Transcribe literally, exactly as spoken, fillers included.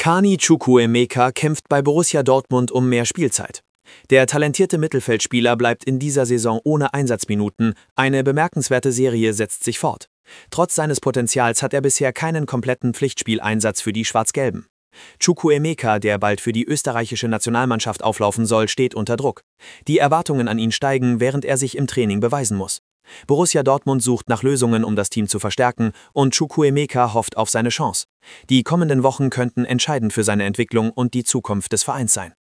Carney Chukwuemeka kämpft bei Borussia Dortmund um mehr Spielzeit. Der talentierte Mittelfeldspieler bleibt in dieser Saison ohne Einsatzminuten, eine bemerkenswerte Serie setzt sich fort. Trotz seines Potenzials hat er bisher keinen kompletten Pflichtspieleinsatz für die Schwarz-Gelben. Chukwuemeka, der bald für die österreichische Nationalmannschaft auflaufen soll, steht unter Druck. Die Erwartungen an ihn steigen, während er sich im Training beweisen muss. Borussia Dortmund sucht nach Lösungen, um das Team zu verstärken, und Chukwuemeka hofft auf seine Chance. Die kommenden Wochen könnten entscheidend für seine Entwicklung und die Zukunft des Vereins sein.